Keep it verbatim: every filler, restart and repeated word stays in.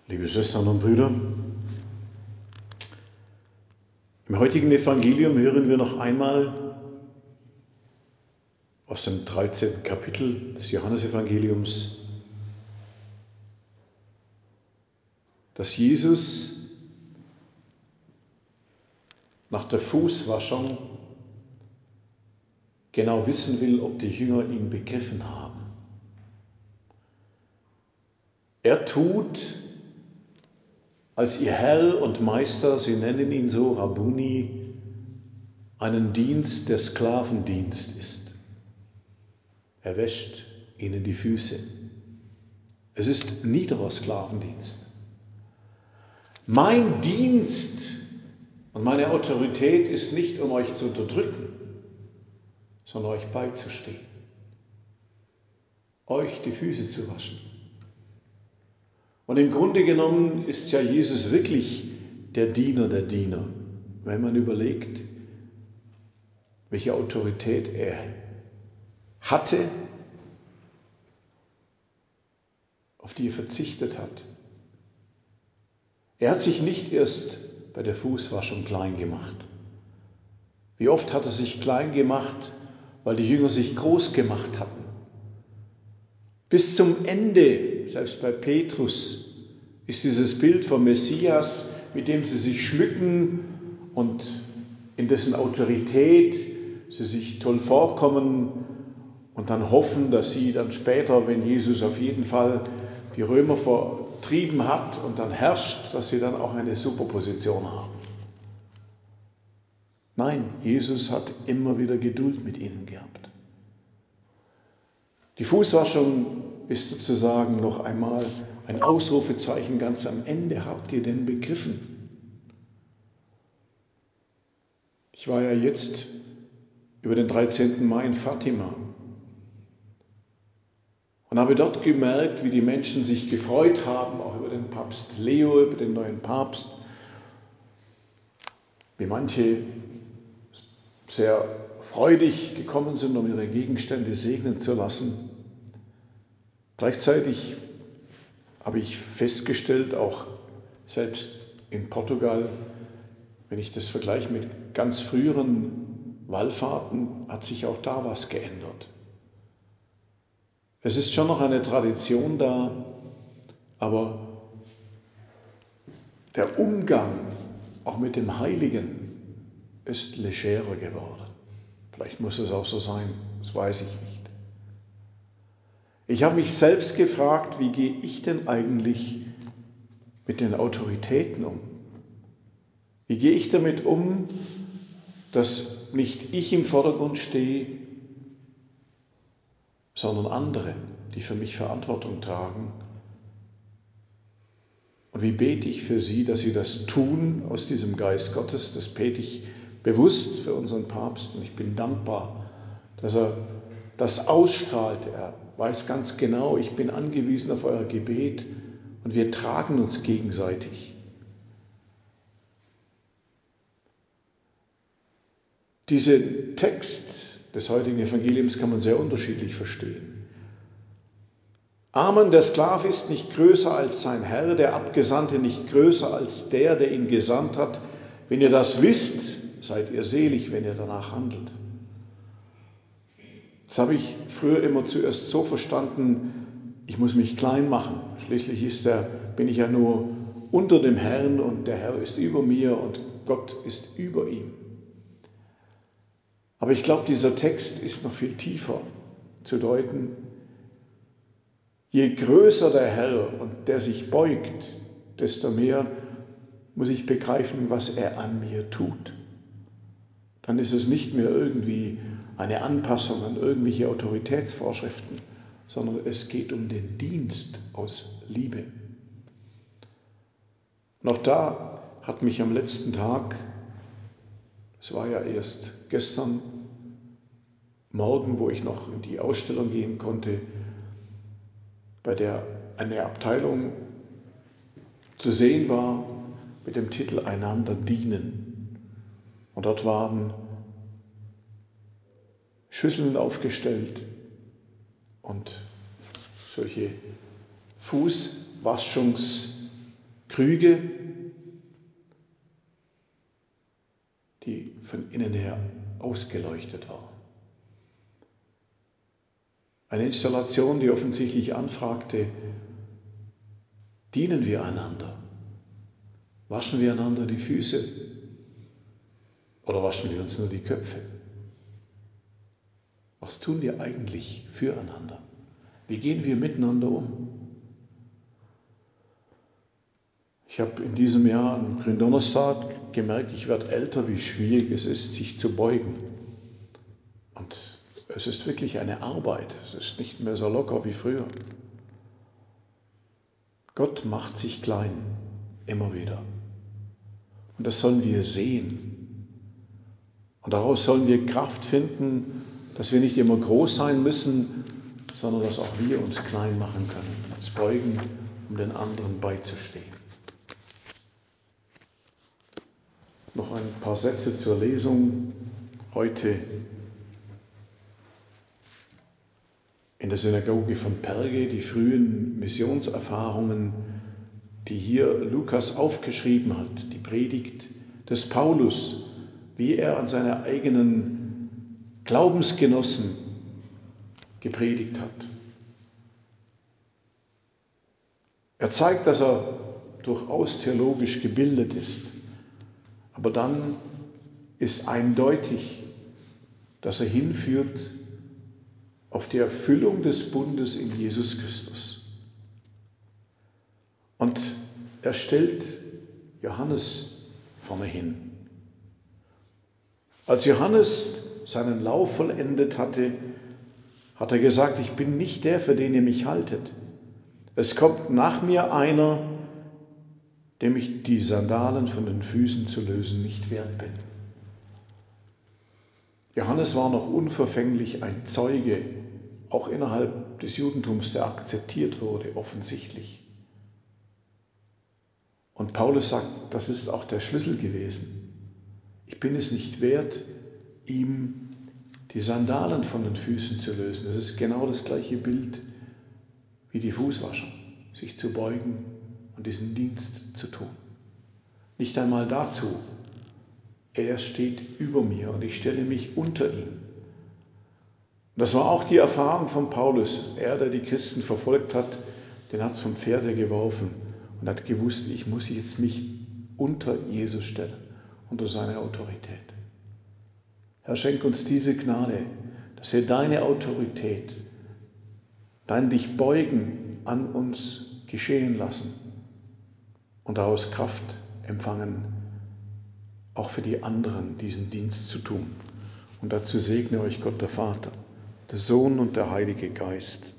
Liebe Schwestern und Brüder, im heutigen Evangelium hören wir noch einmal aus dem dreizehnten Kapitel des Johannesevangeliums, dass Jesus nach der Fußwaschung genau wissen will, ob die Jünger ihn begriffen haben. Er tut als ihr Herr und Meister, sie nennen ihn so, Rabbuni, einen Dienst, der Sklavendienst ist. Er wäscht ihnen die Füße. Es ist niederer Sklavendienst. Mein Dienst und meine Autorität ist nicht, um euch zu unterdrücken, sondern euch beizustehen, euch die Füße zu waschen. Und im Grunde genommen ist ja Jesus wirklich der Diener der Diener, wenn man überlegt, welche Autorität er hatte, auf die er verzichtet hat. Er hat sich nicht erst bei der Fußwaschung klein gemacht. Wie oft hat er sich klein gemacht, weil die Jünger sich groß gemacht hatten. Bis zum Ende, selbst bei Petrus, ist dieses Bild vom Messias, mit dem sie sich schmücken und in dessen Autorität sie sich toll vorkommen und dann hoffen, dass sie dann später, wenn Jesus auf jeden Fall die Römer vertrieben hat und dann herrscht, dass sie dann auch eine Superposition haben. Nein, Jesus hat immer wieder Geduld mit ihnen gehabt. Die Fußwaschung ist sozusagen noch einmal ein Ausrufezeichen ganz am Ende. Habt ihr denn begriffen? Ich war ja jetzt über den dreizehnten Mai in Fatima und habe dort gemerkt, wie die Menschen sich gefreut haben, auch über den Papst Leo, über den neuen Papst, wie manche sehr freudig gekommen sind, um ihre Gegenstände segnen zu lassen. Gleichzeitig habe ich festgestellt, auch selbst in Portugal, wenn ich das vergleiche mit ganz früheren Wallfahrten, hat sich auch da was geändert. Es ist schon noch eine Tradition da, aber der Umgang auch mit dem Heiligen ist legerer geworden. Vielleicht muss es auch so sein, das weiß ich nicht. Ich habe mich selbst gefragt, wie gehe ich denn eigentlich mit den Autoritäten um? Wie gehe ich damit um, dass nicht ich im Vordergrund stehe, sondern andere, die für mich Verantwortung tragen? Und wie bete ich für sie, dass sie das tun aus diesem Geist Gottes? Das bete ich bewusst für unseren Papst und ich bin dankbar, dass er das ausstrahlt. Er weiß ganz genau, ich bin angewiesen auf euer Gebet und wir tragen uns gegenseitig. Diesen Text des heutigen Evangeliums kann man sehr unterschiedlich verstehen. Amen, der Sklave ist nicht größer als sein Herr, der Abgesandte nicht größer als der, der ihn gesandt hat. Wenn ihr das wisst, seid ihr selig, wenn ihr danach handelt. Das habe ich früher immer zuerst so verstanden, ich muss mich klein machen. Schließlich ist der, bin ich ja nur unter dem Herrn und der Herr ist über mir und Gott ist über ihm. Aber ich glaube, dieser Text ist noch viel tiefer zu deuten. Je größer der Herr und der sich beugt, desto mehr muss ich begreifen, was er an mir tut. Dann ist es nicht mehr irgendwie eine Anpassung an irgendwelche Autoritätsvorschriften, sondern es geht um den Dienst aus Liebe. Und auch da hat mich am letzten Tag, es war ja erst gestern Morgen, wo ich noch in die Ausstellung gehen konnte, bei der eine Abteilung zu sehen war mit dem Titel Einander dienen. Und dort waren Schüsseln aufgestellt und solche Fußwaschungsgeräte Krüge, die von innen her ausgeleuchtet war. Eine Installation, die offensichtlich anfragte, dienen wir einander? Waschen wir einander die Füße? Oder waschen wir uns nur die Köpfe? Was tun wir eigentlich füreinander? Wie gehen wir miteinander um? Ich habe in diesem Jahr am Gründonnerstag gemerkt, ich werde älter, wie schwierig es ist, sich zu beugen. Und es ist wirklich eine Arbeit. Es ist nicht mehr so locker wie früher. Gott macht sich klein, immer wieder. Und das sollen wir sehen. Und daraus sollen wir Kraft finden, dass wir nicht immer groß sein müssen, sondern dass auch wir uns klein machen können, uns beugen, um den anderen beizustehen. Noch ein paar Sätze zur Lesung. Heute in der Synagoge von Perge, die frühen Missionserfahrungen, die hier Lukas aufgeschrieben hat, die Predigt des Paulus, wie er an seine eigenen Glaubensgenossen gepredigt hat. Er zeigt, dass er durchaus theologisch gebildet ist. Aber dann ist eindeutig, dass er hinführt auf die Erfüllung des Bundes in Jesus Christus. Und er stellt Johannes vorne hin. Als Johannes seinen Lauf vollendet hatte, hat er gesagt, ich bin nicht der, für den ihr mich haltet. Es kommt nach mir einer, dem ich die Sandalen von den Füßen zu lösen nicht wert bin. Johannes war noch unverfänglich ein Zeuge, auch innerhalb des Judentums, der akzeptiert wurde, offensichtlich. Und Paulus sagt, das ist auch der Schlüssel gewesen. Ich bin es nicht wert, ihm die Sandalen von den Füßen zu lösen. Das ist genau das gleiche Bild wie die Fußwascher, sich zu beugen und diesen Dienst zu tun. Nicht einmal dazu. Er steht über mir und ich stelle mich unter ihn. Das war auch die Erfahrung von Paulus. Er, der die Christen verfolgt hat, den hat es vom Pferde geworfen und hat gewusst, ich muss jetzt mich unter Jesus stellen, unter seine Autorität. Herr, schenk uns diese Gnade, dass wir deine Autorität, dein dich beugen an uns geschehen lassen und daraus Kraft empfangen, auch für die anderen diesen Dienst zu tun. Und dazu segne euch Gott der Vater, der Sohn und der Heilige Geist.